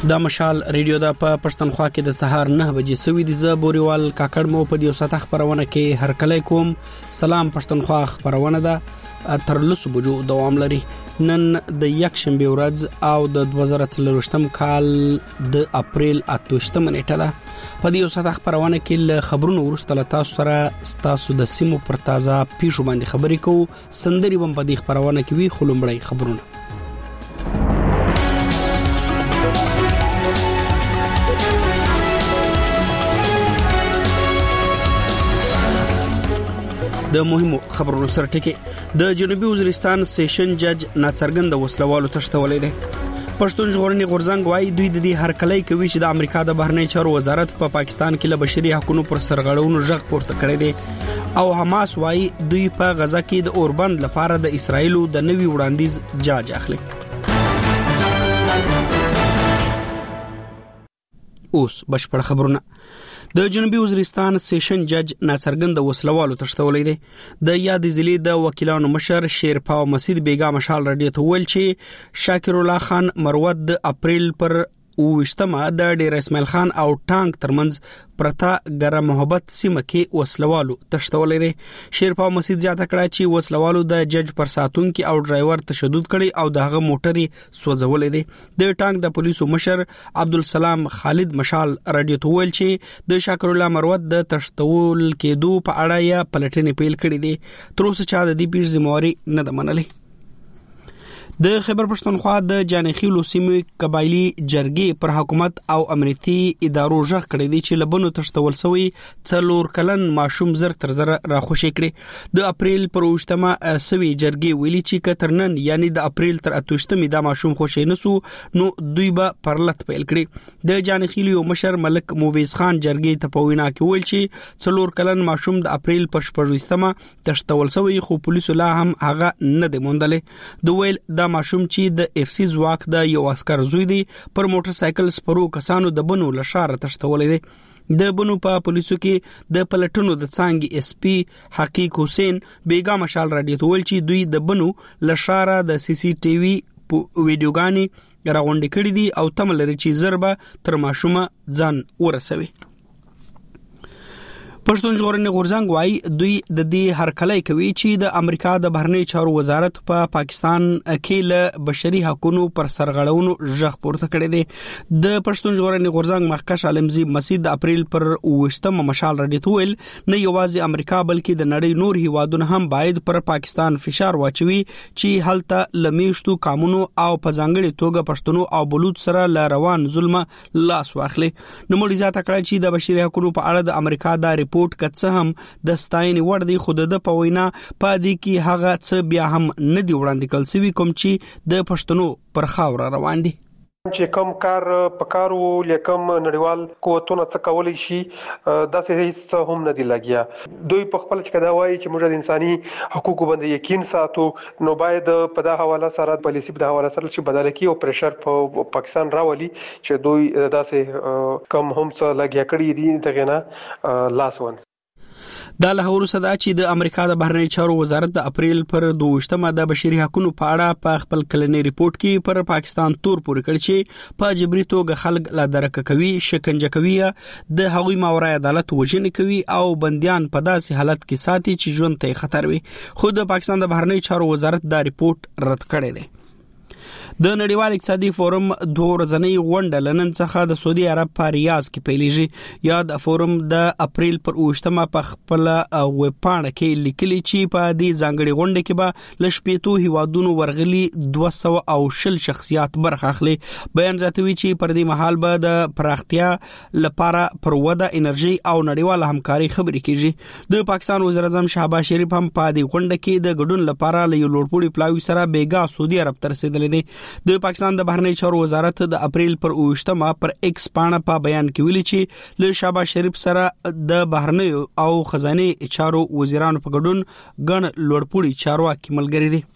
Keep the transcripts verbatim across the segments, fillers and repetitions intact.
دا مشال ریډیو دا په پښتونخوا کې د سهار نه بجې سوي دي. زه بوريوال کاکړ مو په دې وساته خبرونه کې هر کله کوم. سلام پښتونخوا خبرونه ده تر لسو بجو دوام لري. نن د یک شنبه ورځ او د دوه زره څلرویشتم کال د اپریل اتوشتم نیټه ده. په دې وساته خبرونه کې له خبرونو ورسته له تاسو سره ستاسو د سیمو پر تازه پیښو باندې خبرې کوو. سندري هم په دې خبرونه کې وی خلومړی خبرونه. د مهمو خبرونو سره ټکی د جنوبي وزیرستان سیشن جج ناڅرګند وسلوالو تشتولې ده. پښتون ژغورنې غورځنګ وايي دوی د دې هرکلی کوي چې د امریکا د بهرنی چارو وزارت په پا پاکستان کې له بشري حقوقو پر سرغړونو ژغ پورته کړی دی او حماس وايي دوی په غزا کې د اوربند لپاره د اسرایلو د نوي وړاندیز جاج اخلي. اوس بشپړ خبرونه. د جنوبي وزیرستان سیشن جج ناڅرګند وسلوالو تشتولې ده. د یاد ضلع د وکیلانو مشر شیرپاو مسید بیگا مشال رادیو ته ویل چې شاکر الله خان مروت د اپریل پر وشتمه د ډیر اسماعیل خان او ټانک ترمنځ پرتا ګره محبت سیمه کې وسلوالو تشتولې ده. شیرپاو مسید زیاته کړه چې وسلوالو د جج پر ساتونکو او ډرایور تشدد کړي او دغه موټري سوځولې ده. د ټانک د پولیسو مشر عبدالسلام خالد مشال رادیو ته ویل چې د شاکر الله مروت د تشتول کېدو په اړه یې پلټنې پیل کړې دي. تر اوسه چا د دې پیښې ذمہواری نه ده منلې. د خیبر پښتونخوا د جانخیلو سیمې قبایلی جرګې پر حکومت او امنیتي ادارو ژغ کړی دی چې لبنو تشتول سوی څلور کلن ماشوم زر تر زر راخوشي کړي. د اپریل پر وشتمه سوي جرګې ویلي چې کترنن یعنی د اپریل تر اتوشتمې دا ماشوم خوشي نسو نو دوی به پرلط پیل کړي. د جانخیلو مشر ملک مویز خان جرګې ته په وینا کې ویل چې څلور کلن ماشوم د اپریل پر شپږمه تشتول سوی خو پولیسو لا هم هغه نه دی موندلې. دوی ویل د ماشوم چې د اف سی ځواک د یو عسكر زوی دی پر موټر سایکل سپرو کسانو د بنو لشاره تشتولې دي. د بنو په پولیسو کې د پلټنو د څنګه اس پی حقیق حسین بیگا مشال رادیو ته ویل چې دوی د بنو لشاره د سی سی ټي وي ویډیوګانی راغونډې کړې دي او تمل لري چې ضربه تر ماشومه ځان ورسوي. پښتون ژغورنې غورځنګ وايي دوی د دې هرکلی کوي چې د امریکا د بهرنی چارو وزارت په پا پاکستان کې له بشري حقوقو پر سرغړونو ژغ پورته کړی دی. د پښتون ژغورنې غورځنګ مخکښ عالمزی مسید د اپریل پر وشتمه مشال رډیټ ویل نه یوازې امریکا بلکې د نړۍ نور هیوادونه هم باید پر پاکستان فشار واچوي چې هلته لمیشتو قانونو او په ځانګړي توګه پښتنو او بلوچ سره ل روان ظلم لاس واخلي. نو مړي ذات کړی چې د بشري حقوقو په اړه د امریکا د ریپورت کڅ هم د ستاینې ور دي خود د پوینا پادې کې هغه څه بیا هم نه دی وړاندې کول سوي کوم چې د پښتنو پر خاور روان دي. چې کوم کار پکارو لیکم نړیوال قوتونه څه کولای شي داسې هیڅ هم نه دی لګیا. دوی په خپل چې کدا وایي چې موږ د انساني حقوقو باندې یقین ساتو نو باید په دا حواله سره پالیسی په حواله سره چې بدل کی او پریشر په پاکستان راولي چې دوی داسې کم هم څه لګیا کړی دي دغه نه لاس ون. دا له وروسته دا چې د امریکا د بهرنی چارو وزارت د اپریل پر دوشتمه د بشري حقوقو په اړه په خپل کلنی ریپورت کې پر پاکستان تور پورې کړ چې په جبري توګه خلک لا درک کوي، شکنجه کوي، د هغوی ماورای عدالت وژنې کوي او بنديان په داسې حالت کې ساتي چې ژوند ته خطر وي. خو د پاکستان د بهرنی چارو وزارت دا ریپورت رد کړی دی. د نړیوال اقتصادي فورم دوه ورځنۍ غونډه لنن څخه د سعودي عرب په ریاض کې پیلېږي. یا د فورم د اپریل پر اوشتمه په خپل ویب پاڼه کې لیکلي چې په دې ځانګړي غونډه کې به لشپېتو هیوادونو ورغلي دوه سوه او شل شخصیات برخه اخلي. بیان زیاتوي چې پر دې مهال به د پراختیا لپاره پر وده انرژي او نړیوال همکاري خبرې کیږي. د پاکستان وزیر اعظم شهباز شریف هم په دې غونډه کې د ګډون لپاره له یو لوړپوړي پلاوي سره بیګا سعودي عرب ته رسیدلی دی. د پاکستان د بهرنی چارو وزارت د اپریل پر اوشتمه پر ایکس پاڼه په بیان کې ویلي چې له شهباز شریف سره د بهرنی او خزانه چارو وزیرانو په ګډون ګڼ لوړپوړي چارواکي ملګري دي.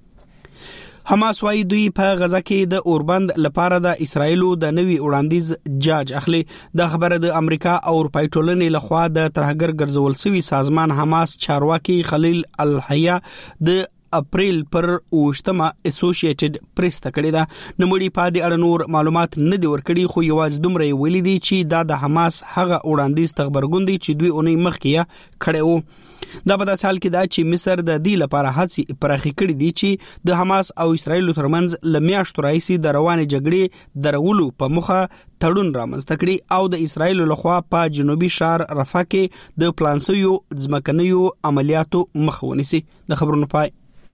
حماس وايي دوی په غزا کې د اوربند لپاره د اسرایلو د نوي وړاندیز جاج اخلي. د خبره د امریکا او اروپای ټولنې لخوا د ترهګر ګرځول سوي سازمان حماس چارواکي خلیل الحیا د اپریل پر اوشتمه اسوسییټډ پریس ته کړی دا نموړي په دې اړه نور معلومات نه دی ورکړي خو یوازې دومره ویلي دي چې دا د حماس هغه وړاندیز خبرګون دی چې دوی اونۍ مخکې کړی وو دا په داسې حال کې دا چې مصر د دې لپاره هڅې پراخې کړې دي چې د حماس او اسرایل ترمنځ ل میاشتو راهیسې د روانې جګړې درولو په مخه تړون رامنځته کړي او د اسرایل لخوا په جنوبي ښار رفح کې د پلانسیو ځمکنیو عملیاتو مخه ونیسي د خبرونو پای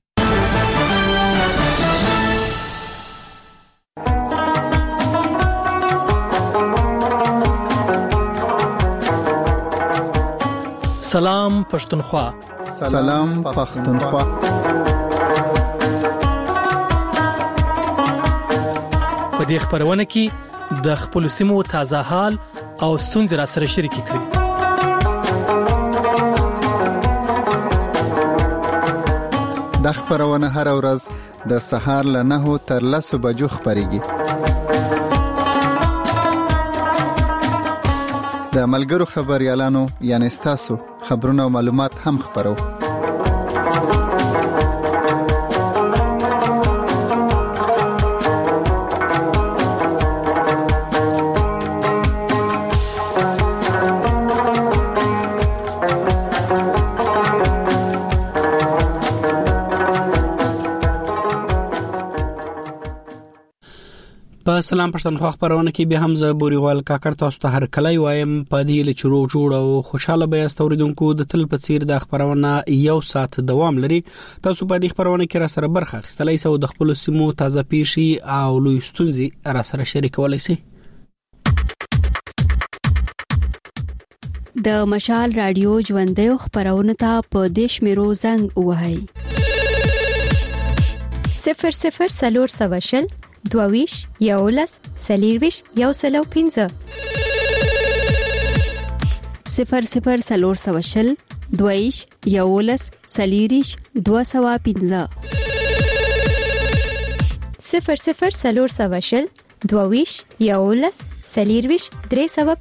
سلام پښتونخوا سلام پښتونخوا په دې خبرونه کې د خپل سیمو تازه حال او ستونزې را سره شریک کړئ د خبرونه هر ورځ د سهار له نهو تر لسو بجو خبريږي د ملګرو خبريالانو یعنی تاسو خبرونه او معلومات هم خبرو په سلام پښتونخوا خبرونه کې به هم ز بوريوال کاکړ تاسو ته هر کله وایم په دې لچرو جوړ او خوشاله به استوریدونکو د تل په څیر د خبرونه یو ساعت دوام لري تاسو په دې خبرونه کې را سره برخه اخیستلای سو د خپل سیمو تازه پیشي او لوی ستونزې را سره شریکولای شي د مشال رادیو ژوندې خبرونه ته په دیش میرو زنګ وهاي صفر صفر سلور سواشل دوویش یولس سلیرویش یو سلو پینځه صفر صفر سلور سواشل دوویش یولس سلیریش دو سوا پینځه صفر صفر سلور سواشل دوویش یولس سلیرویش درې سوا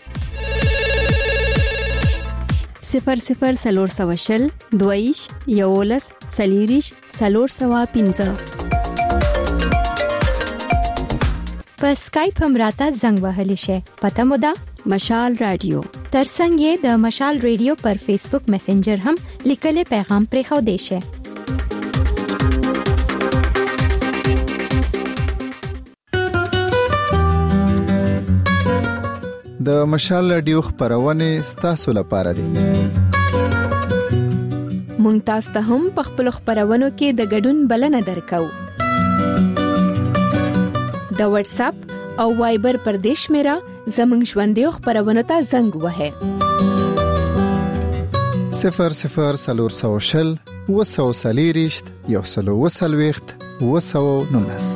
پینځه صفر صفر سلور سواشل دوویش یولس سلیریش سلور سوا پینځه په سکایپ هم راته زنګ وهلی شي پته مو ده مشال رادیو ترڅنګ یې د مشال ریډیو پر فیسبوک میسنجر هم لیکلي پیغام پرې خو دی شي د مشال رادیو خبرونه ستاسو لپاره دي مونږ تاسو ته هم په خپل خبرونو کې د ګډون بلنه درکو د واتس اپ او وایبر پر دیش میرا زمنګ ژوندې خبرونه ته زنګ وهه صفر صفر سلور سوشل وسو سلیریشت یو سلو وسلويخت وسو نونس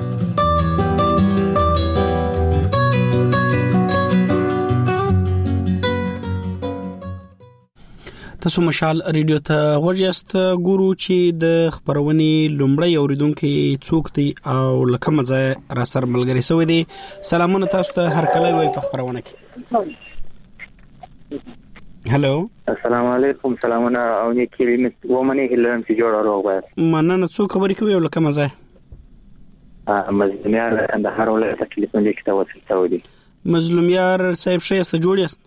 تاسو مشال ریډیو ته ورجست ګورو چې د خبرونې لومړی اوریدونکو څوک دی او لکه مزه را سر ملګری سوی دی سلامونه تاسو ته هر کله وي په خبرونه کې هالو السلام علیکم سلامونه او نیکی ومنه هلن چې جوړ راغی مننه څو خبرې کوي لکه مزه مظلومیار کندهار ولایت ټلیفون لیک ته وصل دی مظلومیار صاحب شې است جوړ یاست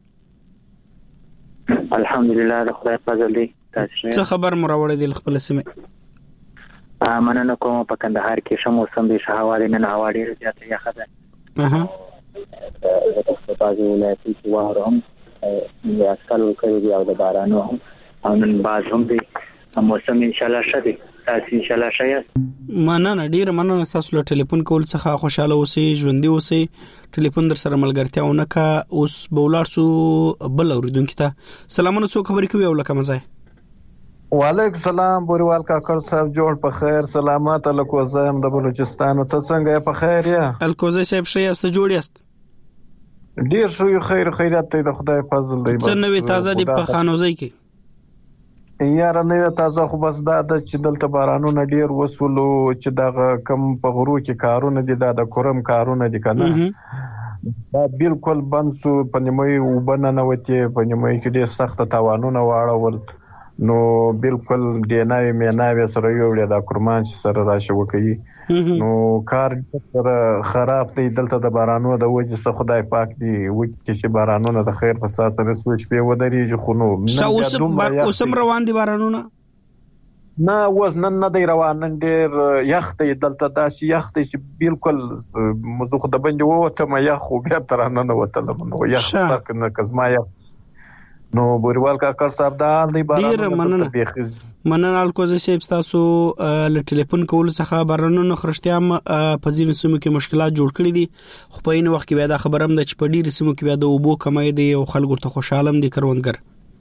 الحمدلله د خدای فضل دی تاسو څه خبر مراوړې دی خپل سیمه مننه کوم په کندهار کې شمو سم دي شهوالي نن هوا ډیره زیاته یخه ده اها په بازو ولایت کې وارم یا سکلو کوي او د بارانو هم او نن باز هم دي موسم ان شاء الله شدي تاسو ان شاء الله شایست مننه ډیر مننه تاسو له ټلیفون کول څخه خوشاله اوسئ ژوندۍ اوسئ ټلیفون در سره ملګرتیاونه کا اوس بولار سو بل اوریدونکو ته سلامونه څو خبرې کوي او لکه مزه وعلیکم السلام بوریوال کاکړ صاحب جوړ په خیر سلامات الکوزم د بلوچستان ته څنګه په خیر یا الکوزه صاحب شې است جوړ یاست ډیر شو خیر خیرات ته د خدای فضل دی څه نوې تازه دی په خانوزي کې یاره نوې تازه خو بس دا د چې دلته بارانونه ډیر وسولو چې دا کم په غرو کې کارونه دي دا د کورم کارونه دي کنه دا بالکل بند سو په نیمه وبنه نوته په نیمه کې ډیر سخت تاوانونه واړول نو بالکل دیناوی میناوی سره یو ډیر د کرمان سره راشه وکي نو کار سره خراب دی دلته د بارانو د وجه څخه خدای پاک دی و چې بارانونه د خیر په سات سره سوچ په ودرېږي خو نو اوسم روان دي بارانونه نه وز نن نه دی روان نن ډیر یخ دی دلته داسې یخ دی چې بالکل مزه خو د بندي وته ما یخ خو بیا تر نه نه وته نو یخ تک نه کزما یخ نو بوریوال کاکر صاحب دا دی بارانونه ته بيخز مننه الکوزه سیب تاسو له ټلیفون کول څخه بارانونو خرشتیا په ځینو سیمو کې مشکلات جوړ کړي دي خو په این وخت کې بیا دا خبرم د چې په ډیرو سیمو کې بیا د اوبو کمای دی او خلکو ته خوشاله دي کروندګر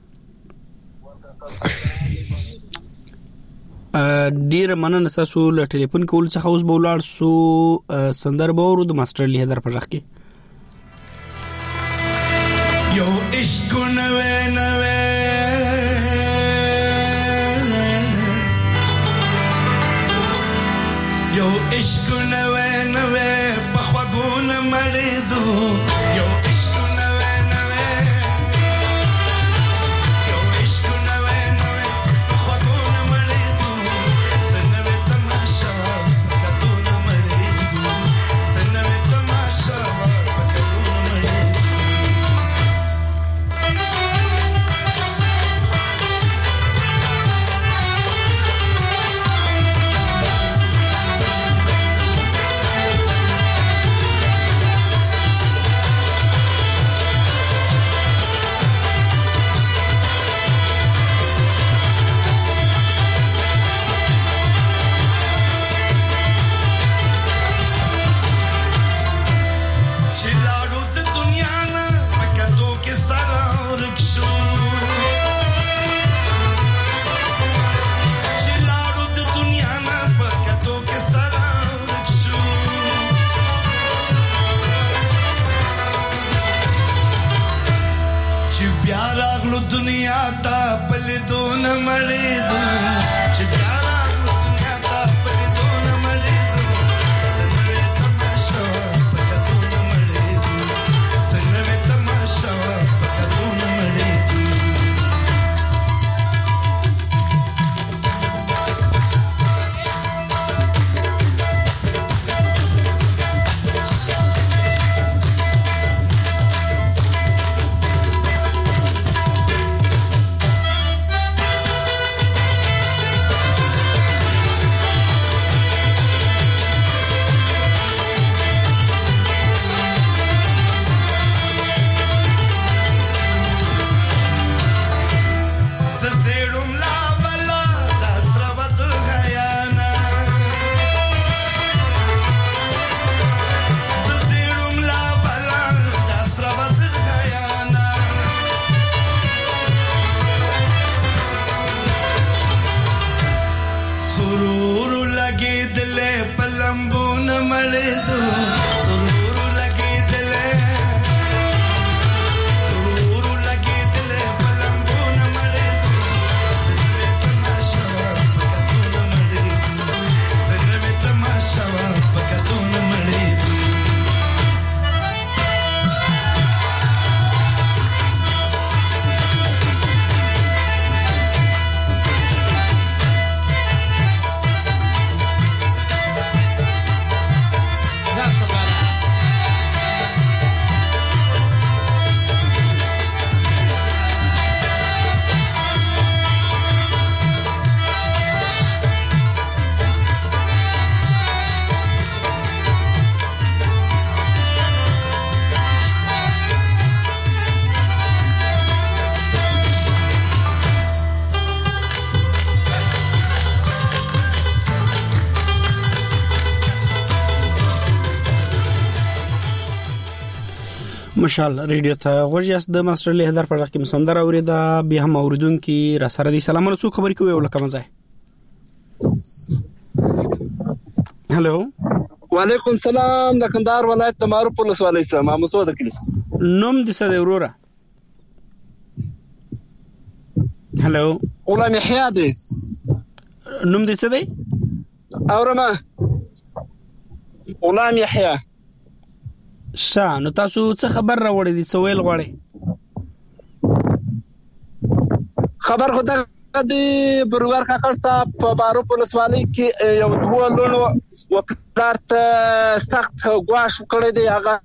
ډیر مننه تاسو له ټلیفون کول څخه اوس بولار سو سندر بورو د ماستر لی هدر پرخ کې Yo ishq nawe nawe Yo ishq nawe nawe pakhwaguna maridu Yo ishq nawe nawe Yo ishq nawe nawe pakhwaguna maridu Sanave tamasha pakatuna maridu Sanave tamasha pakatuna maridu दुनिया ता पले दो न मरे दो चितारा दुनिया ता पले दो न मरे दो सनवे तमाशा पका दो न मरे दो सनवे तमाशा पका दो न मरे दो مشال ریډیو ته غوږیاس د ماستر له هدر پر کې مسندر اوریدا به هم اوریدونکو را سره دي سلام علیکم خبرې کوي ولکه مزه هالو وعلیکم السلام د کندهار ولایت د معروف پولیس والي سره ما مسعود کلیس نوم د څه دی وروره هالو غلام یحیی دی نوم د څه دی اورما غلام یحیی شا نو تاسو څه خبر راوړی دي سویل غواړي خبر خو دا د برور کاکړ صاحب په بارو پولیسوالۍ کې یو دوه لونو وکړار ته سخت غواش کړی دی. هغه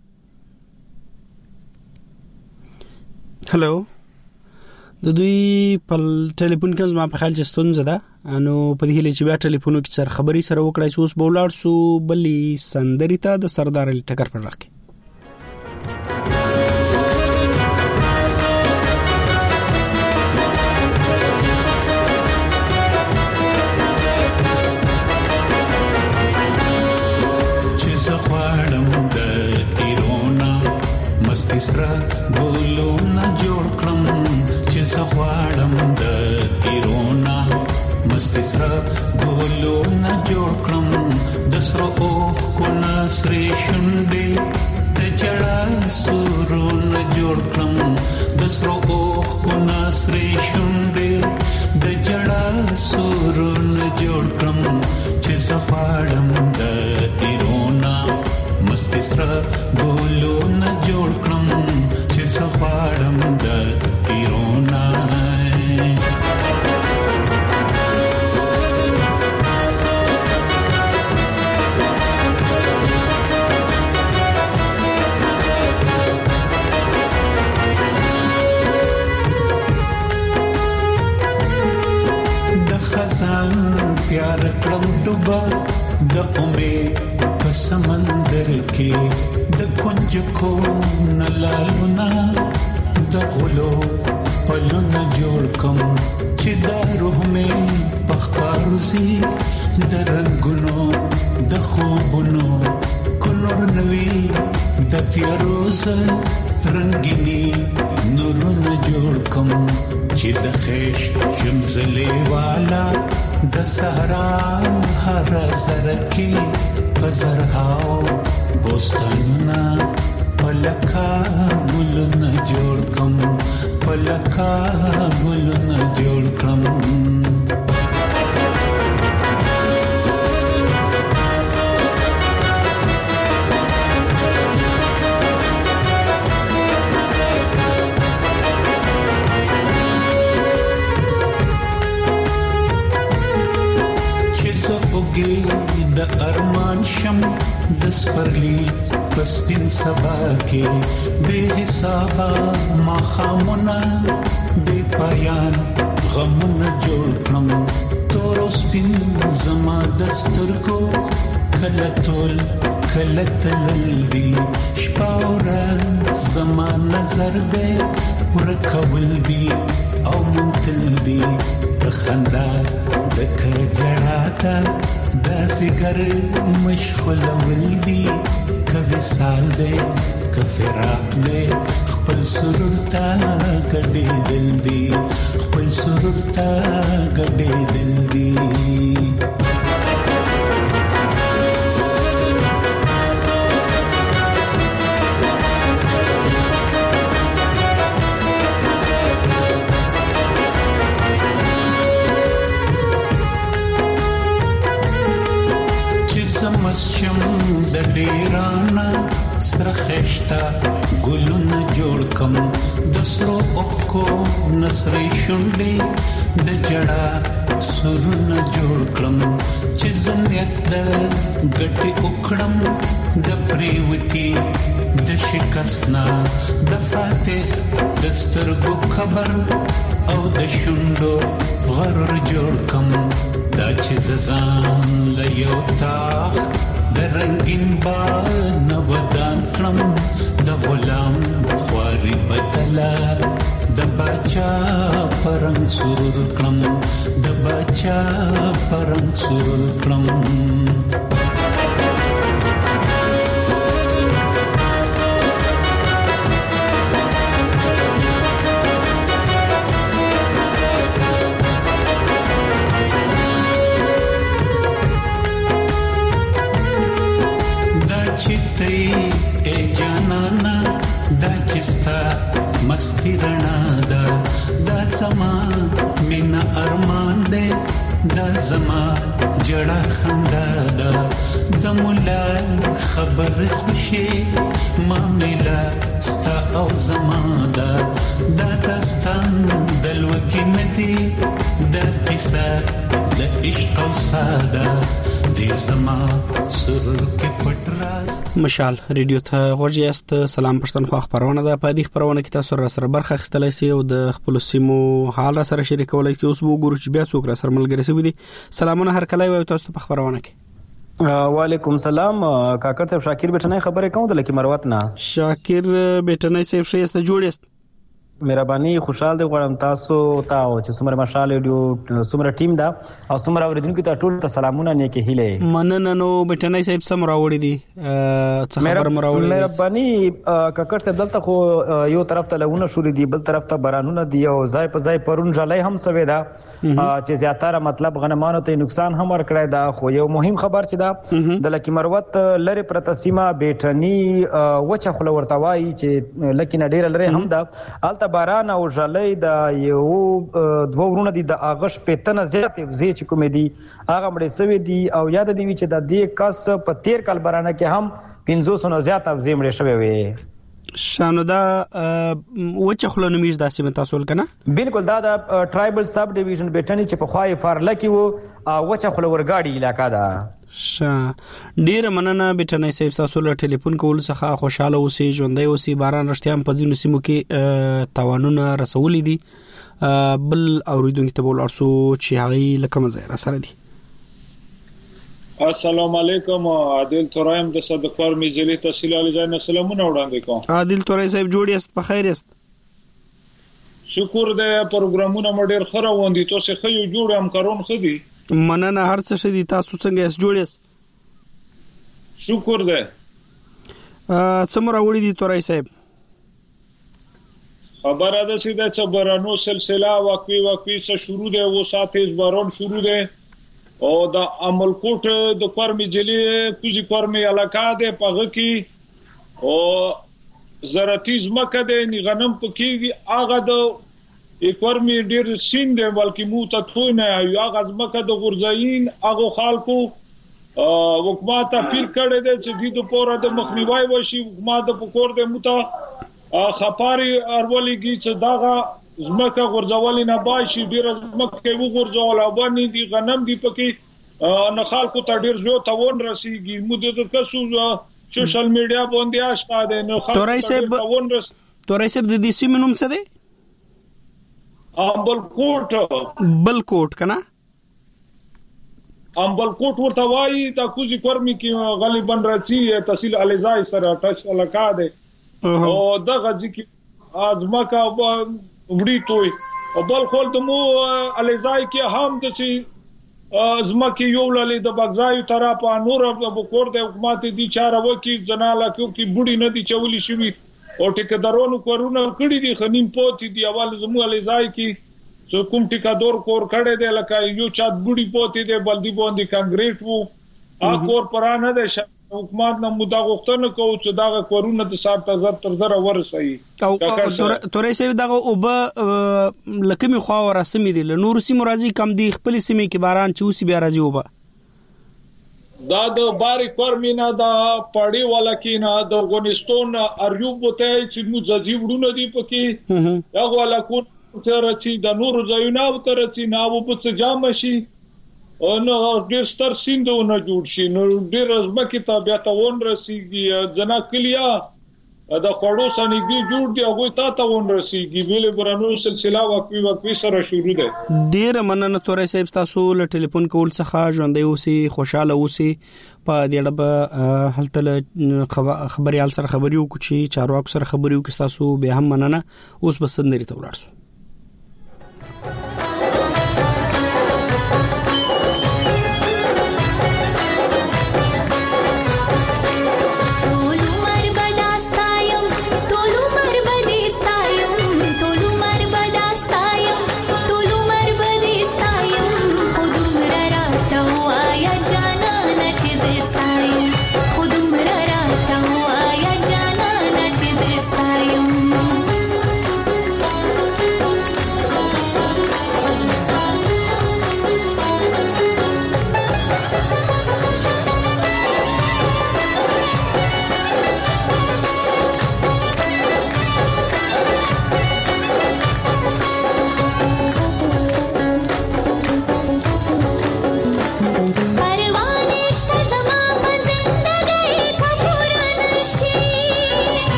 هلو د دوی په ټلیفون کې زما په خیال چې ستونزه ده، نو په دې هله چې بیا ټلیفونو کې سره خبري سره وکړای چې اوس بولار سو بلې سندري ته د سردار علي ټکر پر راکې. سره ګلونه جوړ کړم چې زغواړم د ایرونا مستی سره ګلونه جوړ کړم د سره اوخ کو نسري شونډې ته جړا سورونه جوړ کړم د سره اوخ کو نسري شونډې د جړا سورونه جوړ کړم چې زغواړم د ایرونا مستی سره ګلونه جوړ کړم چې سفارم د ایرونا. د خزان تیار کړم ډوبا د امید په سمندر کې د کنج کو نلالونا د غلو پلونه جوړ کم چې د روح مې پخکاروزی د رنگونو د خوبونو کلور نوی د تیاروز رنگینی نورونه جوړ کم چې د خیش شمزلی والا د صحرا هر سرکی پزرهاو بوستاننا پلکا گلونا جوړ کم پلکا گلونا جوړ کم. د ارمان شم د سپرلی پسپین سبا کې بے حسابا مخامنا بے پایان غمنا جوړ کړم تور سپین زما دستر کو کلتول کلتل دی شپاورا زما نظر دې پر کول دی او منتل دی خندا د کجړاتا د سګر مشغول ولدي کبه سال دې کفراق دې خپل سرور تا کډې دل دی خپل سرور تا کډې دل دی. مسشم د ډیرانا سره خشتا ګلونه جوړ کم د سرو اوخو نسري شونډې د جړا سرونه جوړ کړم چې زنیت د ګټي وکړم د پریوتی د شکستنا د فاتح د سترګو خبر او د شونډو غرور جوړ کم دا چې زان لیو تاخ د رنگین با نودان کړم د غلام خواري بدلا د بچا پرنګ سرور کړم د بچا پرنګ سرور کړم. مستی رڼا دا دا زما مینا ارمان دې دا زما جڑا خندا دا د مولا خبر خوشي معاملہ ستا او زمادا دا داستان دلوکی ندی دا قصہ د عشق او ساده د سما سرور کې پټ راز. مشال ریډیو ته غوږی است. سلام پښتونخوا خبرونه ده. په دې خبرونه کې تاسو را سره برخه اخیستلای شئ او د خپل سیمو حال را سره شریکولای شئ. اوس وګورو چې بیا څوک را سره ملګری شوی دي. سلامونه هر کله وي تاسو په خبرونه کې. وعلیکم سلام کاکر ته شاکر بیٹنای خبرې کوم د لکی مروت نه. شاکر بیٹنای صاحب شه است جوړ است. مهرباني خوشحال دی غواړم تاسو ته چې څومره مشال ډیو څومره ټیم دا او څومره اوریدونکو ته ټول ته سلامونه نیکه هیله. مننه نو بیٹنای صاحب سم راوړی دي څه خبر مراوړی. مهرباني کاکر صاحب دلته خو یو طرف ته لونه شوري دي بل طرف ته بارانونه دي او ځای په ځای پرون ژلای هم سوي دا چې زیاتره مطلب غنمانو ته نقصان هم ور کړی دا. خو یو مهم خبر چې دا د لکی مروت لری پرتسیمه بیٹنی وچه خل ورتوای چې لکی نه ډیر لري هم دا الته باران او ژلې د یو دوه ورونه دي د اغش پتنه زیات زی چې کوم دي هغه مړ سوي دي او یاد دی چې د دې کس په تیر کال بارانه کې هم پنځوس نه زیات افزې مړ شوی وي. شانو دا وچه خلونو میز داسې متاسول کنه. بالکل دا د ټرایبل سب ډیویژن بیٹنی چې په خوای فارله کې وو وچه خلو ورګاډي علاقہ ده. شه ډیر مننه بیٹنای صاحب تاسو له ټلیفون کول څخه خوشاله اوسئ ژوندۍ اوسئ. باران رښتیا په ځینو سیمو کې تاوانونه رسولې دي بل اوریدونکو ته بول ارسو چې هغه لکه مزه را سره دي. السلام علیکم عادل تورایم د صدق فارمی ضلع تحصیل علی جان سلامونه وړاندې کوم. عادل تورای صاحب جوړ یاست په خیر یاست؟ شکر دې پروګرامونه مډیر خره وندي تاسو خو یو جوړ هم کارون خدي. مننه هر څه شدي تاسو څنګه یاست جوړ یاست؟ شکر دې. څه مراوړی دي تورای صاحب؟ خبره ده چې د بارانو سلسله واقعي واقعي څه شروع ده و ساتي باران شروع ده او د عملکوټ د کورمي جلی کوزي کورمي علاقہ ده پغه کې او زراعتي ځمکه ده ني غنم پکې هغه د کورمي ډیر سین ده بلکې مو ته ټونه یو هغه ځمکه د غورځاین هغه خلکو حکومت اپیل کړی دی چې د پوره د مخنیوي وشي. حکومت په کور د مو ته خپاري ارولېږي چې داغه زمکه غورځول نه باشي ډیر زمکه وو غورځول او باندې دي غنم دي پکې نه خلکو ته ډیر زو تاون رسیږي. مو د کسو سوشل میډیا باندې آشته ده نو خلکو ته تاون رس. تورای صاحب د دې سیمې نوم څه دی؟ امبلکوټ. بلکوټ کنه امبلکوټ ورته وایي د کوزي کورمي کې غالبا راځي تحصیل الیزای سره تاسو علاقہ ده او دغه ځکه ازمکه وړي توي او بل خپل د مو الیزای کې هم د چې ازمکه یو للی د بغزای طرف نور د بکور د حکومت دي چاره وکي جناله کې بډي نه دي چولي شوی او ټیکدارونو کورونه کړی دي خنیم پوت دي اول زمو الیزای کې څو کوم ټیکدار کور کړي دي لکه یو چات بډي پوت دي بلدی باندې کانګریټ وو ا کور پرانه ده حکومت نه مودا غوښتنه کوي چې دا کورونه د سات تزر تر زره ورسي. او تورې سوي دا او به لکه خو ورسمي دي له نور سیمو راځي کم دي خپل سیمه کې باران چې اوس بیا راځي وبا دا د باري کورمینا دا پړی والا کې نه د افغانستان اریوب وته چې مو ځي وډونه دي پکې هغه والا کو تر چې د نور ځایونه تر چې ناو په څه جام شي او نو ډیر ستر سیندونه جوړ شي نو ډیر ازمکه ته بیا ته ون رسیږي جنا کلیا دا خړو سنګي جوړ دی هغه ته ته ون رسیږي ویل برانو سلسله واقعي واقعي سره شروع ده. ډیر مننه تورې صاحب تاسو له ټلیفون کول څخه ژوندۍ اوسئ خوشاله اوسئ په دې اړه به هلته خبريال سره خبريو کوچی چارواکو سره خبريو کې تاسو به هم مننه. اوس به سندري ته ولاړ شو. Thank you.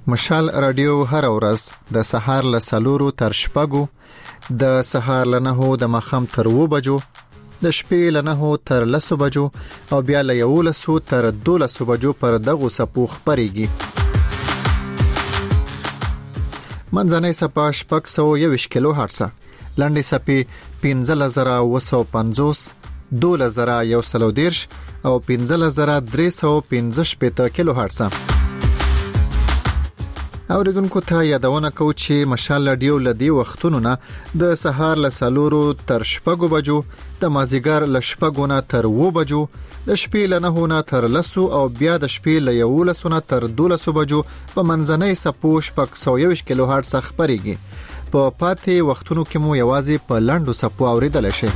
مشال رادیو هر ورځ د سهار له سلورو تر شپږو، د سهار له نهو د ماښام تر اوو بجو، د شپې له نهو تر لسو بجو او بیا له یولسو تر دولسو بجو پر دغو څپو خپرېږي. منځنۍ څپه شپږ سوه یوویشت کیلو هرټزه، لنډې څپې پنځلس زره اوه سوه پنځوس، دولس زره یو سل او دېرش او پنځلس زره درې سوه پنځه شپېته کیلو هرټزه. اوریدونکو ته یادونه کوو چې مشال رادیو له دې وختونو نه د سهار له څلورو تر شپږو بجو، د مازیګر له شپږو نه تر اوو بجو، د شپې له نهو نه تر لسو او بیا د شپې له یولسو نه تر دولسو بجو په منځنۍ څپو شپږ سوه یوویشت کیلو هرټز خپرېږي. په پاتې وختونو کې مو یوازې په لنډو څپو اوریدلی شئ.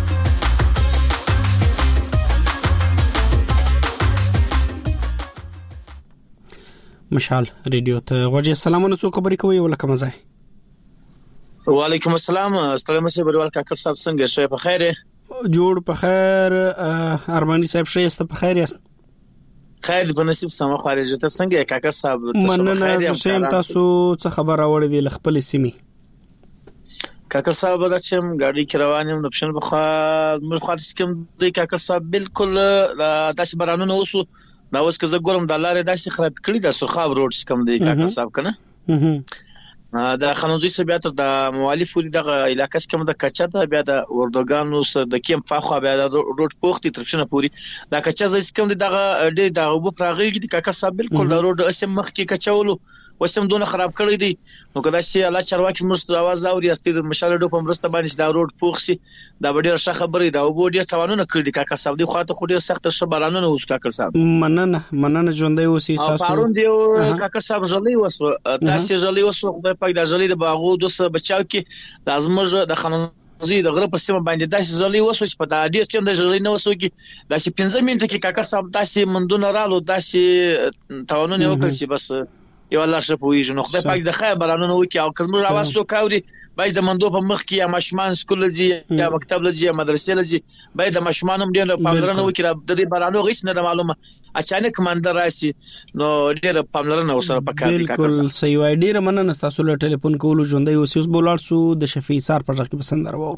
مشال ریډیو ته غوږی سلامونه، څو خبرې کوي ولکه مزه؟ وعلیکم السلام، ستړي مشه بریوال کاکر صاحب څنګه شې؟ په خیر جوړ په خیر. ارمانی صاحب شې است په خیر یاست؟ خیر په نصیب سم خارجه ته څنګه کاکر صاحب؟ مننه شم، تاسو څه خبر راوړې دي خپل سیمې؟ کاکر صاحب دا چې ګاډي کې روانم د پښن بخا موږ خاطر کوم د کاکر صاحب بالکل داسې برانونه وسو دا اوس که زه ګورم د لارې داسې خراب کړي د سرخاب روډ کوم دی کاکر صاحب کنه د خانوزي سره بیا تر د موالف ولې دغه علاقې کوم د کچا ته بیا د وردوګانو سره د کیم فاخو بیا د روډ پوښتې تر شنه پوری دا کچا زې کوم دی دغه ډېر د وبو پراغلي د کاکر صاحب بالکل د روډ اسم مخ کې کچاولو وسم دونه خراب کړی دی. نو کدا چې الله چرواکي مرسته आवाज اوري استي د مشال ډو په مرسته باندې دا روډ پوښ شي دا ډېر ښه خبرې دا وبو ډېر توانونه کړی کاکر صاحب دی خواته خو ډېر سخت شه بارانونه اوس کاکر صاحب مننه مننه ژوندۍ اوسې تاسو. پرون دی کاکر صاحب ژلې وسو تاسو ژلې وسو خدای پاک دا ژلې د باغو دوسه بچاو کې د ازمج د خانون زی د غره په سیمه باندې داسې ژلې وسو چې په دا ډېر چم د ژلې نه وسو کې داسې پنځه منټه کې کاکر صاحب داسې مندونه رالو داسې توانونه وکړ چې بس یو الله شپوي جنو خدای پاک د خیر برانونه وکي او کزمر आवाज سو کاوري باید د مندو په مخ کې یا مشمان سکول لږی یا مکتب لږی یا مدرسې لږی باید د مشمانم ډیر پاملرنه وکي د دې برانو غیس نه معلومه اچانک مندر راشي نو ډیر پاملرنه وسره پکار دي کاکر بالکل صحیح وای. ډیر مننه تاسو له ټلیفون کولو ژوندۍ اوسې اوس بولار سو د شفیع سار پر ځکه پسند راوړو.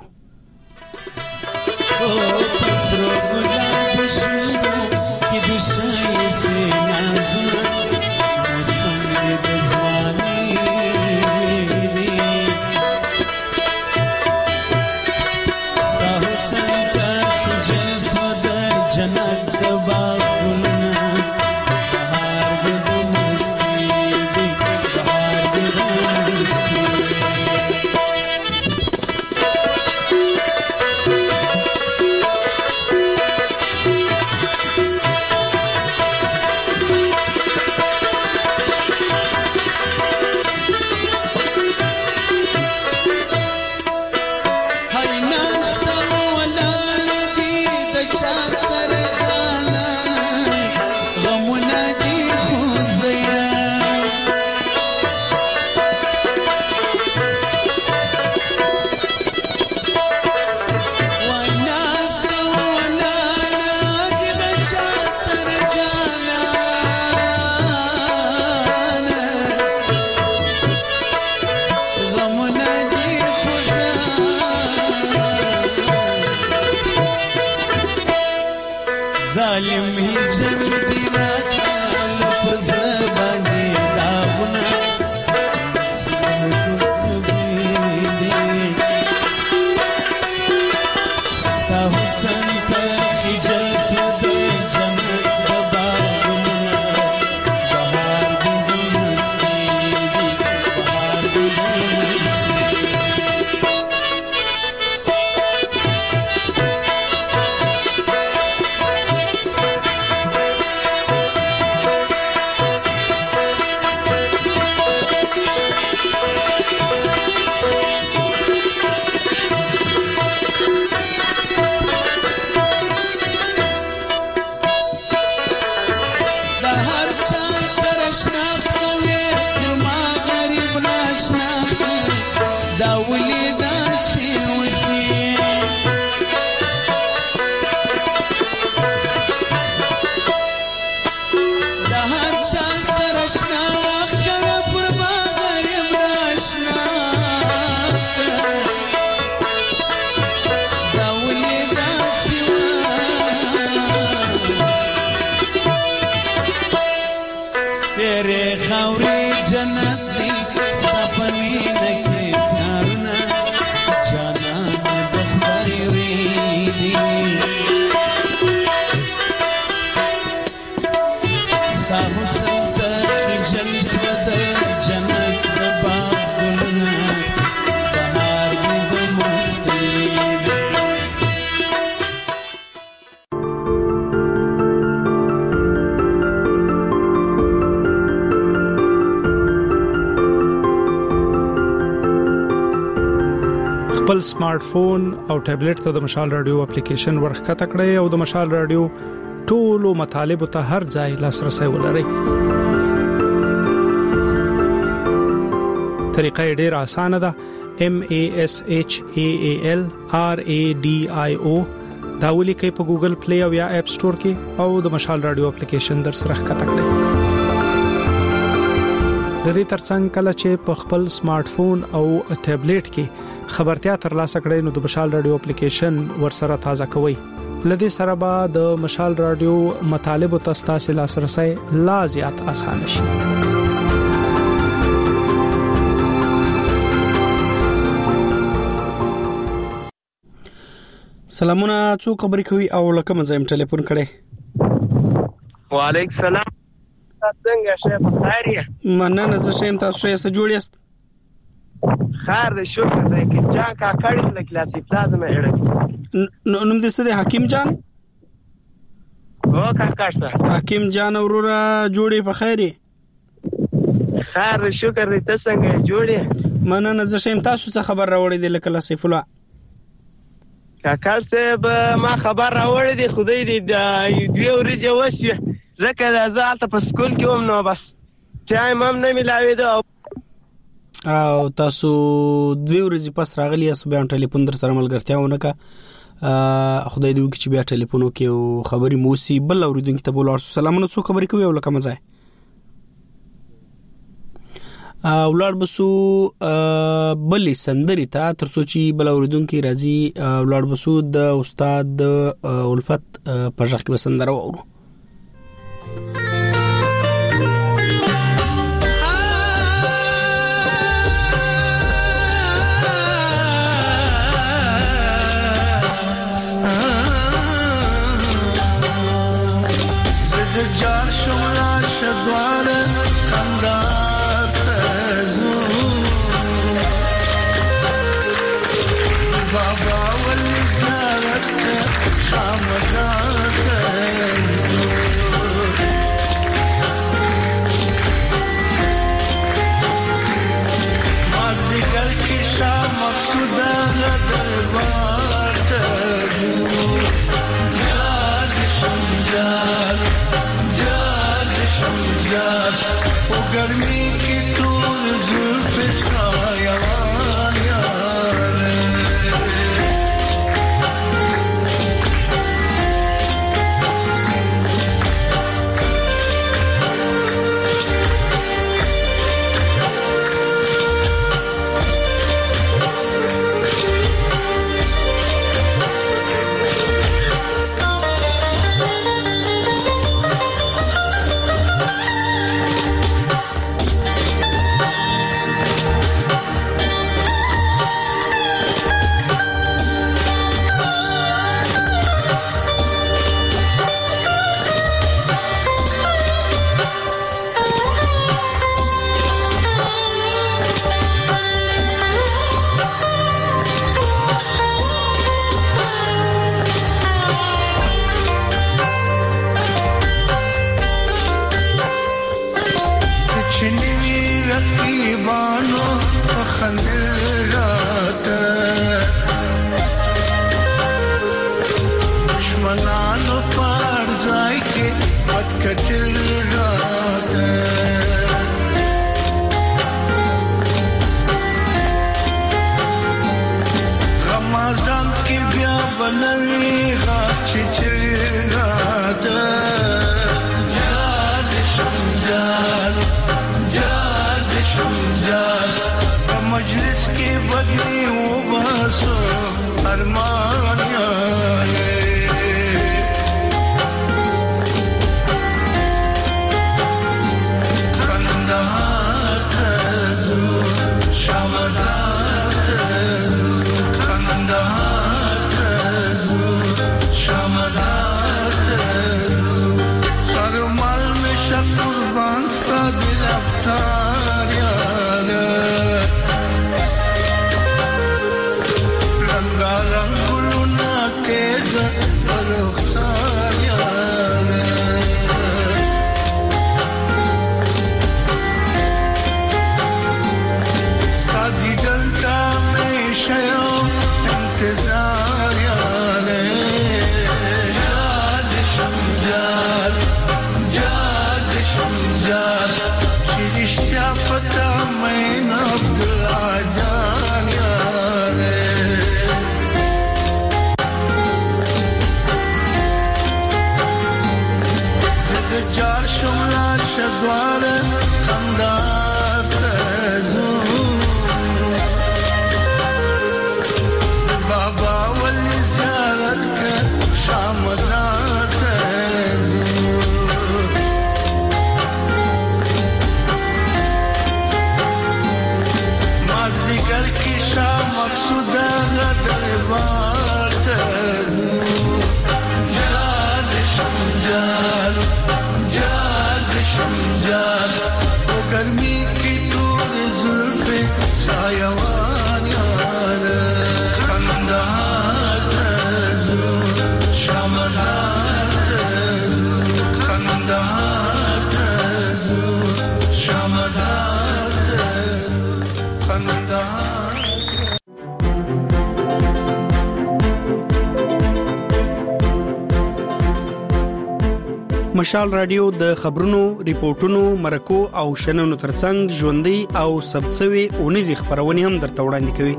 او پسرو ګلاب شو کې د شي سي نازونه خپل سمارټ فون او ټابلیټ ته د مشال رادیو اپلیکیشن ورخته کړئ او د مشال رادیو ټولو مطالب ته هر ځای لاسرسي ولرئ. طریقه ډېره اسانه ده. M A S H A A L R A D I O دا ولیکئ په ګوګل پلی او یا اپ سٹور کې او د مشال رادیو اپلیکیشن در سره ښکته کړئ. د دې ترڅنګ کله چې په خپل سمارټ فون او ټابلیټ کې خبرتیا ترلاسه کړئ نو د مشال رادیو اپلیکیشن ور سره تازه کوئ. لدې سره به د مشال رادیو مطالب او تاسو لاسرسي لا زیات اسانه شي. سلامونه، څو خبرې کوي او لکه مزایم ټلیفون کړي. وعلیکم سلام. څنګه شه په خیر یې؟ مننه، زه شیم، تاسو یې څه جوړ یاست؟ خیر دې شکر دې کې جان کا کړي د کلاسي پلازم اړه. نو نوم دې څه دی؟ حکیم جان؟ او کاکاشته حکیم جان وروره جوړې په خیر یې؟ خیر دې شکر دې تاسو څنګه جوړې؟ مننه، زه شیم، تاسو څه خبر راوړې دې لکه لاسیف الله؟ کاکاش صاحب ما خبر راوړې دي، خدای دې د دوی ورځې وسوي ځکه دا زالته په سکول کې هم نو بس چای مم نه ملاوي دا او تاسو دوی ورځې پس راغلی یاست بیا ټلیفون در سره ملګرتیا ونه کا. خدای دې وکړي چې بیا ټلیفون وکړي او خبرې موسی بل اوریدونکو ته بولاړ. سلامونه، څو خبرې کوي او لکه مزه اولاد بسو بلې سندري ته تر سوچي بل اوریدونکو راځي. اولاد بسو د استاد الفت پرځخ کې بسندره وورو. गर्मी की तूर जुल्फ सायावान यार مشال رادیو د خبرونو، ریپورتونو، مرکو او شننو ترڅنګ ژوندۍ او ثبتسوي اونیزي خبرونه هم درته وړاندې کوي.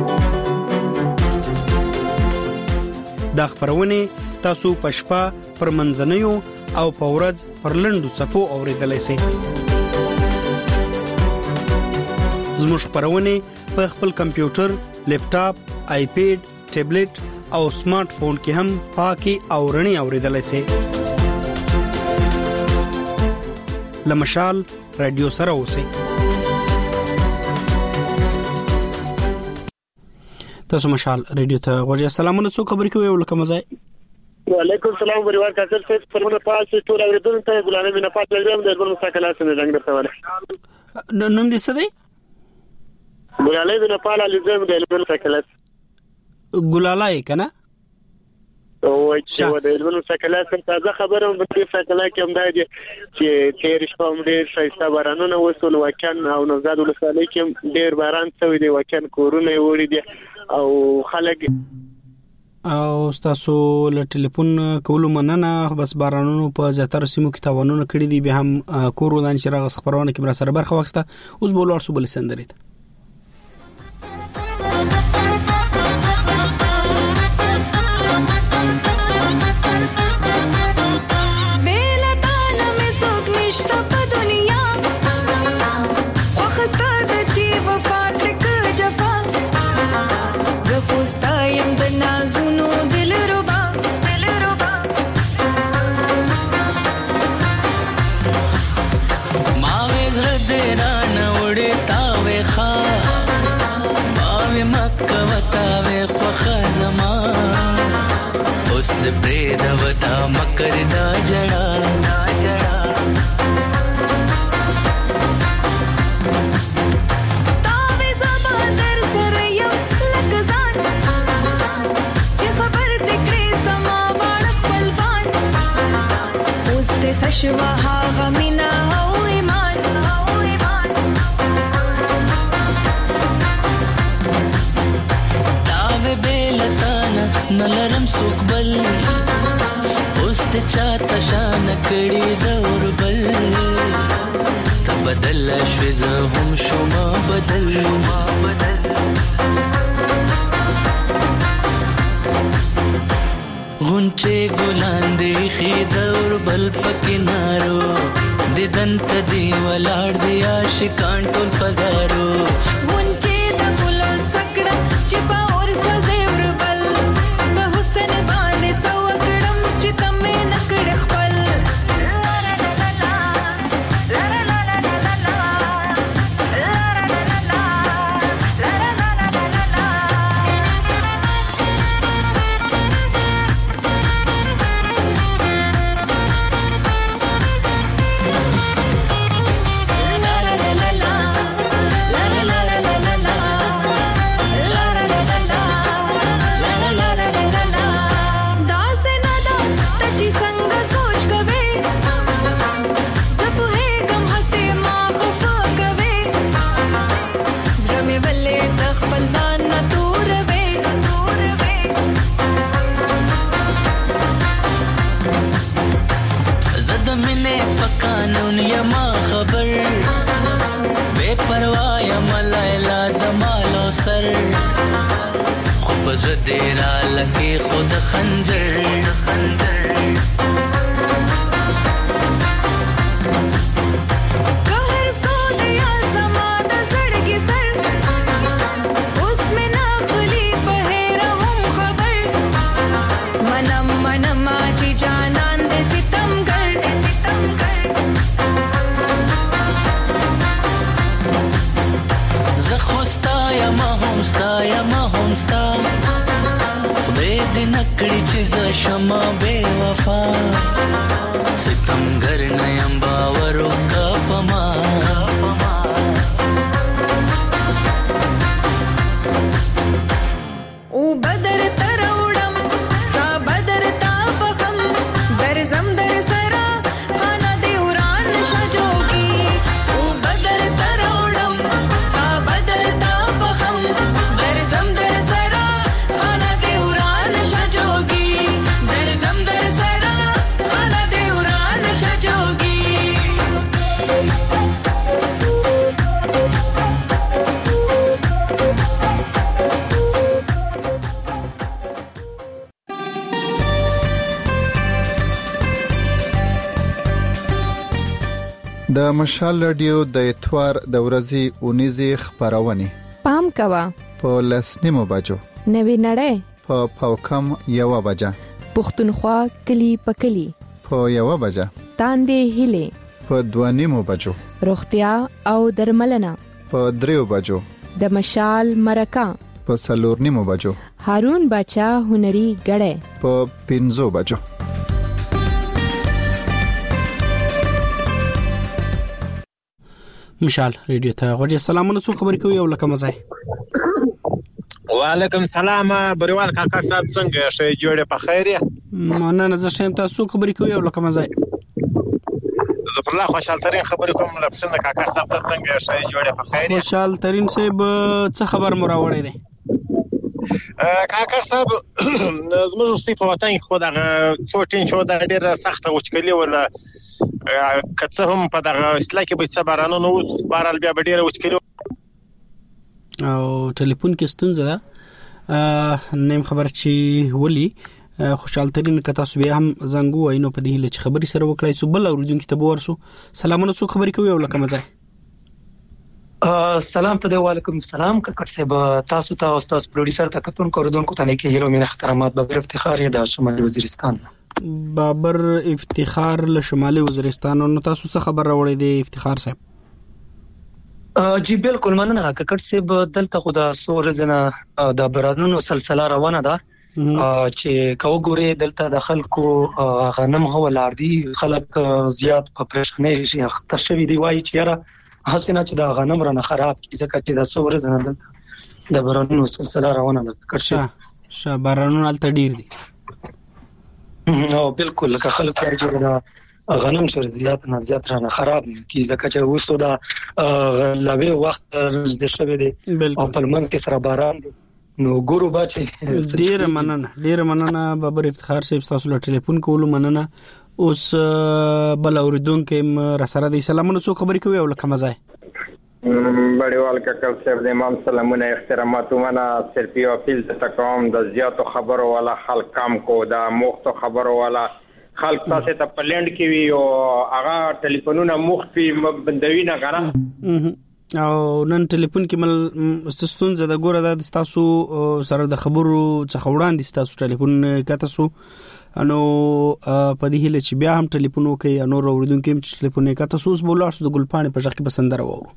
دا خبرونه تاسو په شپه، پر منځنیو او په ورځ پر لنډو څپو اوریدلای شئ. زموږ خبرونه په خپل کمپیوټر، لیپټاپ، آیپیډ، ټابلیټ او سمارټ فون کې هم پاکي او رڼي اوریدلای شئ. لمشال رادیو سره اوسئ. تاسو مشال رادیو ته غوړی. سلامونه، څو خبرې کوي ولکه مزای. وعلیکم السلام ورور کاکل صاحب، فرمونه پاسه ټول اوریدونکو ته ګلانه مینه پات لګم د ګل مستقلات نه څنګه درته وله. نوم دې څه دی؟ ګلالای مینه پاله لزم د ګل مستقلات. ګلالای کنه؟ او چې و د ګل مستقلات تازه خبره هم د مستقلات کې هم دا دي چې تیر شپه هم ډېر شایسته بارانونه وسول، وکن او نوزاد ولسوالۍ کې ډېر باران شوی دی، وکن کورونه وړي دي او خلک او تاسو له ټلیفون کولو مننه. بس بارانونو په زیاتره سیمو کې تاوانونه کړی دي، به هم کور ودان چې راغس خبرونه کې بر سره برخه واخسته. اوس بولو ارسو بل سندرید برید وتا مکر دا جڑا تاوی زبان در سریم لکزان چی خبر دکری سما وارخ پلوان اوست سشوها غمینا او ایمان تاوی بیلتانا نلرم سوک بل اوست چاته شان کړي دور بل ته بدل شوي زه هم شوما بدل غونچه ګلان دی خې دور بل پکینارو ددن ته دی ولاړ دی عاشقان ټول پزارو غونچه د ګلو سکړه چې په اور سوځي وربل په حسن باندې سو کړم چې تمه نکړ خپل دیرا لکه خود خنجر شما بے وفا ستمگر نیم باورو کا پما او بدر تروڑم سا بدر تا بخم در زم در سرا خانا دیوران شجوگی او بدر تروڑم سا بدر تا بخم در زم در سرا خانا دیوران شجوگی در زم در سرا خانا دیوران د مشال رادیو د اتوار د ورځې اونیزه خبرونه پام کوا په لسنیمو بجو نوی نړۍ په پاوکم یو بجه پښتونخوا کلی پکلی په یو بجه تاندې هله په دوانیمو بجو روغتیا او درملنه په دریو بجو د مشال مرکه په سلورنیمو بجو هارون بچا هنري غړې په پنځو بجو مشال ریډیو ته غوړي سلامونه څو خبرې کوي او لکه مزه وعلیکم السلام بریوال کاکا صاحب څنګه شې جوړه په خیر یې مننه زه شم تاسو خبرې کوي او لکه مزه زفر الله خوشحال ترين خبرې کوم لپسنه کاکا صاحب ته څنګه شې جوړه په خیر یې خوشحال ترين صاحب څه خبر مراوړې ده کاکا صاحب زموږ څه په وطن خو دا څوټین شو دا ډیره سخته وچکلی ولا کڅه هم په دغه اصلاح کې به څه بارانو نو بارال بیا ډیره وچکلی او ټلیفون کې ستونزه ده نیم خبر چی ولی خوشحال ترين کتا سو بیا هم زنګو اينو په دې لچ خبري سره وکړای سو بل اوریدونکو ته ورسو سلامونه څو خبري کوي او لکه مزه سلام ته وعلیکم السلام ککړ صاحب تاسو ته استاد پروډوسر ته کتون کوردونکو ته کې هیلو مين احترامات بابر افتخار یې د شمالي وزیرستان بابر افتخار له شمالي وزیرستان نو تاسو څه خبر راوړی دی افتخار صاحب جی بالکل مننه ککړ صاحب دلته خو د سورزنه د برانونو سلسله روانه ده چې کو ګوري دلته د خلکو غنم هو لاردي خلک زیات په پرېښنې شي اخته شوی دی وایي چې یاره حسنه چې د غنم رانه خراب کی ځکه چې د سورزنه د برانونو سلسله روانه ده ککړ صاحب شه برانونو الته ډیر دي او بالکل لکه خلک چې دا غنم شر زیات نه زیات رانه خراب کی ځکه چې وسو دا لوي وخت د شوه دی او په منځ کې سره باران نو ګورو باچې ډیر مننه ډیر مننه بابر افتخار صاحب تاسو له ټلیفون کولو مننه اوس بل اوریدونکو را سره د سلامونو څو خبرې کوي او لکه مزه بڑیوال کاکل صاحب د امام سلامونه احترامات ومنه صرف یو اپیل ته کوم د زیاتو خبرو والا خلک کم کو دا مختو خبرو والا خلک تاسو ته پلند کې وی او هغه ټلیفونونه مخفي بندوي نه غره او نن ټلیفون کې مل ستونزه د ګوره د تاسو سره د خبرو څخه وړاندې تاسو ټلیفون کته سو انو په دې هله چې بیا هم ټلیفون وکي انو اوریدونکو هم ټلیفون کته سو اوس بولاړ د ګلپانې په ځخ کې بسندره وورو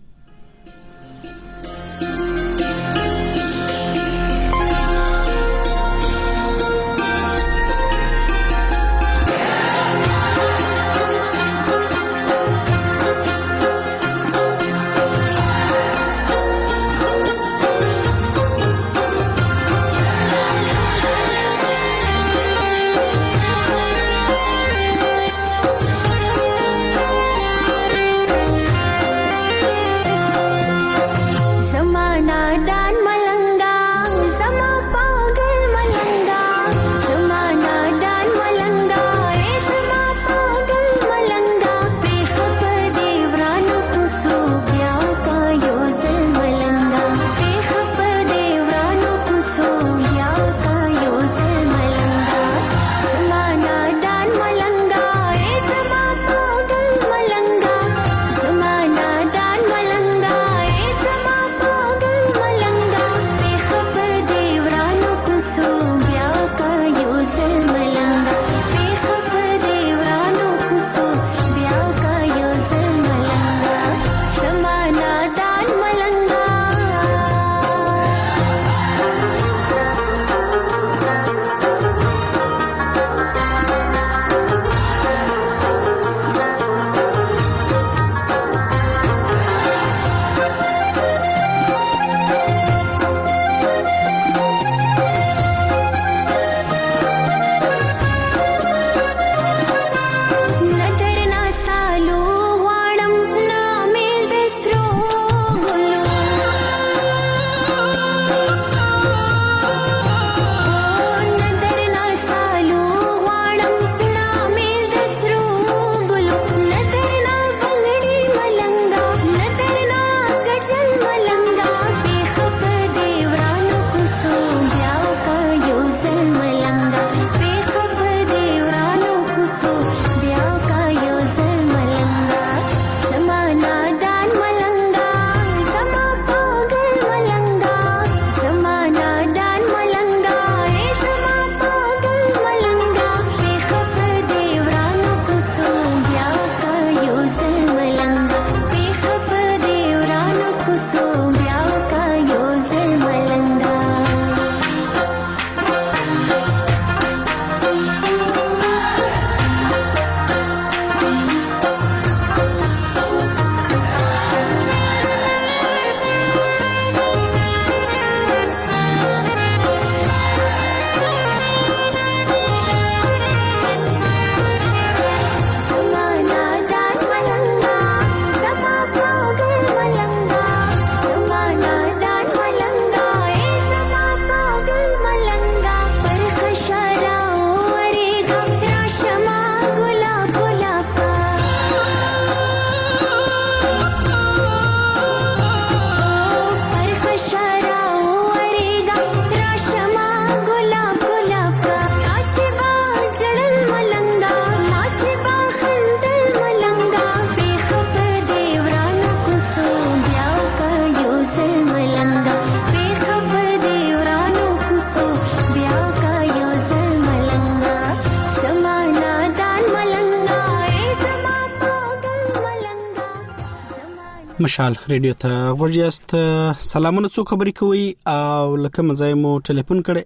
مشال ریډیو ته ورجاست. سلامونه، څو خبرې کوي او لکه مزای مو ټلیفون کړي؟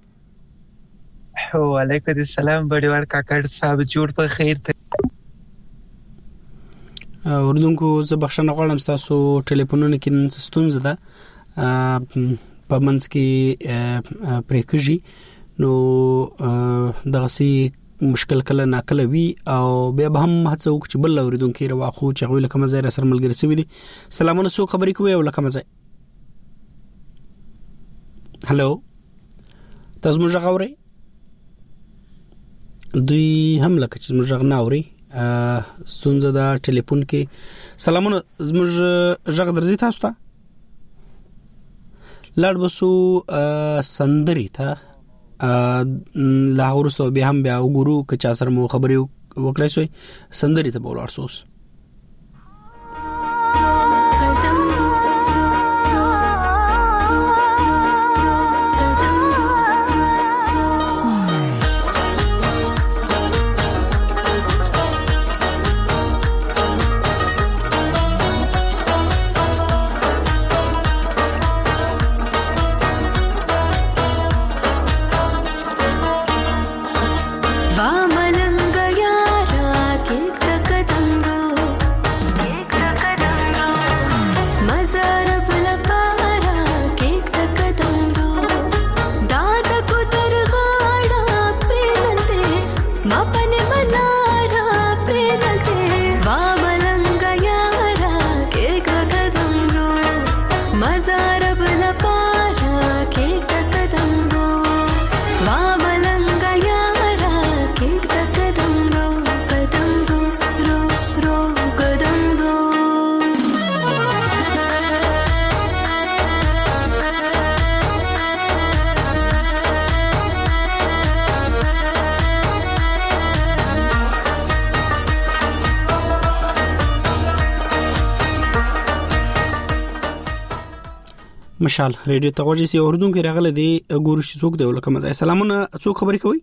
وعلیکم السلام بډیوال کاکړ صاحب، جوړ په خیر ته. اوردونکو زه بخښنه غواړم، تاسو ټلیفونونه کې نن ستونزه ده په منځ کې پریکږي، نو دغه سي مشکل کله ناکله وی او بیا به هم هڅه وکړو چې بل اوریدونکو راخو چې غوې لکه مزه سره ملګری سوي دي. سلامونه، څو خبرې کوي او لکه مزه؟ هالو، تاسو موږ غوړې دوی هم لکه چې موږ غ نه اوري، ستونزه ده ټلیفون کې. سلامونه، زموږ ژغ درځي تاسو ته؟ لاړ بسو سندري ته لاهور سو به هم بیا وګورو که چا سره مو خبرې وکړای شوي. سندري ته بولاړ سوس. مشال ریډیو ته ورجې سي اوردونکو راغله دي ګورو شي څوک دی ولکه مزه. سلامونه، څوک خبرې کوي؟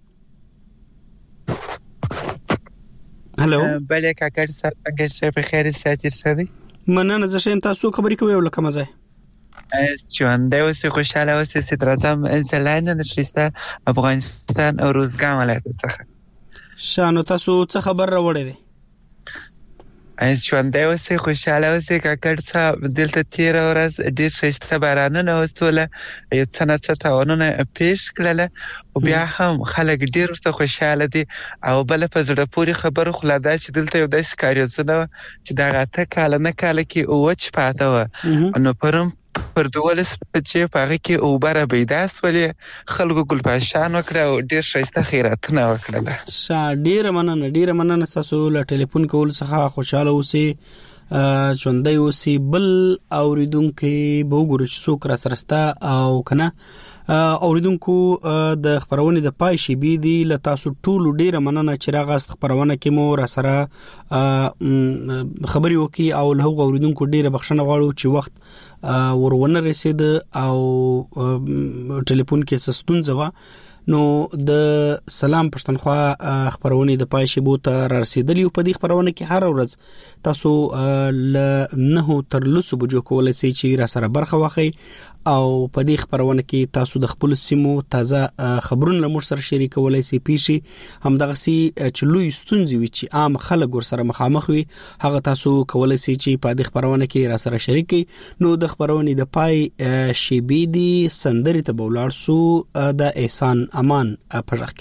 هالو، بله کاکړ صاحب څنګه شه په خیر ساتي سړي؟ مننه، زه شم. تاسو خبرې کوي ولکه مزه؟ ژوند دی اوس خوشاله اوس چې ترازم انسلان نشسته افغانستان او روزګان ولایت څخه. شانو، تاسو څه خبر راوړی دی؟ از ژوند دی اوس خوشاله اوس کاکړ صاحب دلته تیر ورځ ډیر ښایسته بارانونه وسوله، یو څه نه څه تاوانونه پیښ کړل او بیا هم خلک ډیر ورته خوشاله دي. او بل په زړه پورې خبره خو لا دا چې دلته یو داسې کاریزونه چې دغه اته کاله نه کاله کې اوچ پاته وه، نو پرم پر دولس چې پاره کې اوبره بيداس ولې خلکو ګلپاشان وکړه او ډیر ښایسته خیراتونه وکړل. شا ډیر مننه، ډیر مننه تاسو له ټلیفون کول څخه خوشاله اوسئ، ژوندۍ اوسئ. بل اوریدونکو به وګورو چې څوک را سرسته او کنه. اوریدونکو د خبرونه د پای شي بي دي ل تاسو ټول ډیره مننه چې راغاست خبرونه کې مو را سره خبري وکي او له اوریدونکو ډیره بخښنه غواړو چې وخت ورونه رسید او ټلیفون کې سستونزه و. نو د سلام پښتونخوا خبرونه د پای شي بو ته رسیدلی په دې خبرونه کې هر ورځ تاسو ل نه تر لسو بجو کولای شئ چې را سره برخه واخی او په دې خبرونه کې تاسو د خپل سیمو تازه خبرونه لمر سره شریکولای شئ. پیشي هم دغه سي چلوي ستونزې وي چې عام خلک ور سره مخامخ وي، هغه تاسو کولای شئ چې په دې خبرونه کې را سره شریکي. نو د خبرونه د پای شی بي دي سندري ته بولار سو د احسان امان پرخ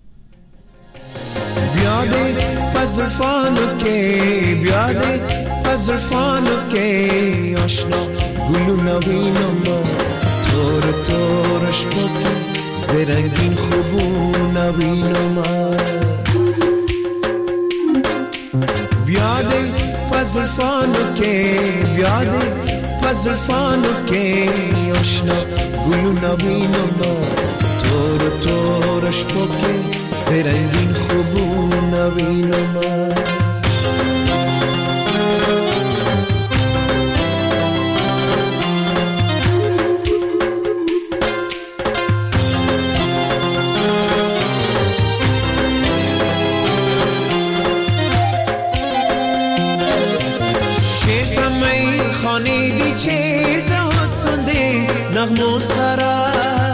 بیا دې پزلفانو کې بیا دې پزلفانو کې آشنا گلونه وینم تور تور شپو زرنگین خوبونه وینم بیا دې پزلفانو کې بیا دې پزلفانو کې آشنا گلونه وینم تور تور شپو زرنگین خوبونه وینم نغمو سره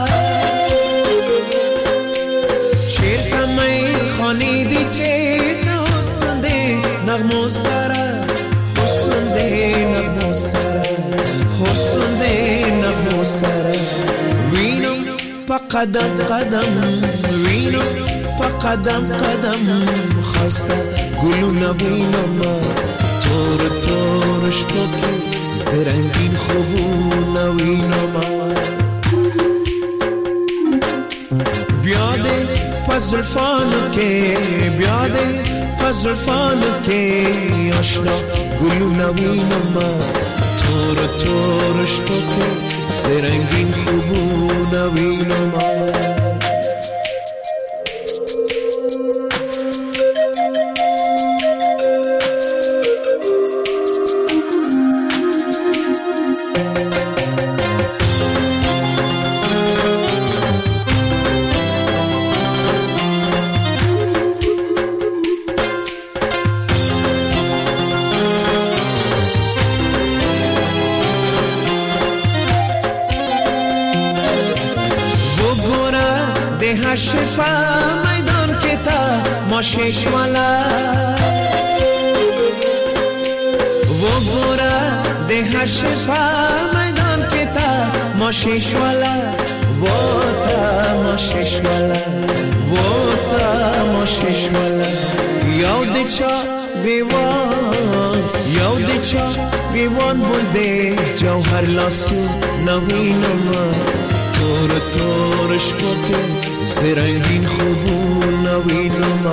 چیرته می خانیدی چیرته حسن دی نغمو سره حسن دی نغمو سره حسن دی نغمو سره وینو پا قدم قدم وینو پا قدم قدم خسته گلو نبینم تور تورش پاکی زرنگین خوبو نوینم بیاده پزلفانو که بیاده پزلفانو که آشنا گلو نوینم تور تورش پاکی زرنگین خوبو نوینم شفا میدان که تا ما شش والا و گورا ده شفا میدان که تا ما شش والا و تا ما شش والا و تا ما شش والا یاد چا بیوان یاد چا بیوان بوده جوهر لاسو نوینم تور تورش پاکه زرنگین خوبو نوینم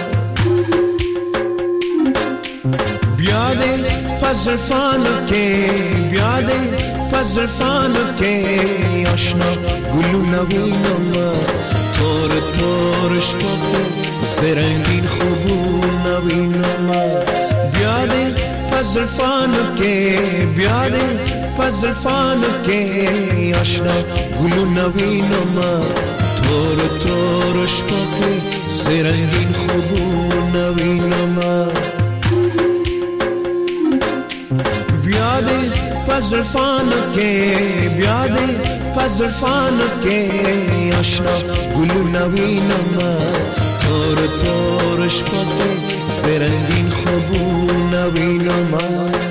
بیاده پزلفانو که بیاده پزلفانو که آشنا گلو نوینم تور تورش پاکه زرنگین خوبو نوینم بیاده پزلفانو که بیاده پزلفانو که آشنا گلو نوینم تور تورش پاکه زرنگین خوبو نوینم بیاده پزلفانو که بیاده پزلفانو که آشنا گلو نوینم تور تورش پاکه زرنگین خوبو نوینم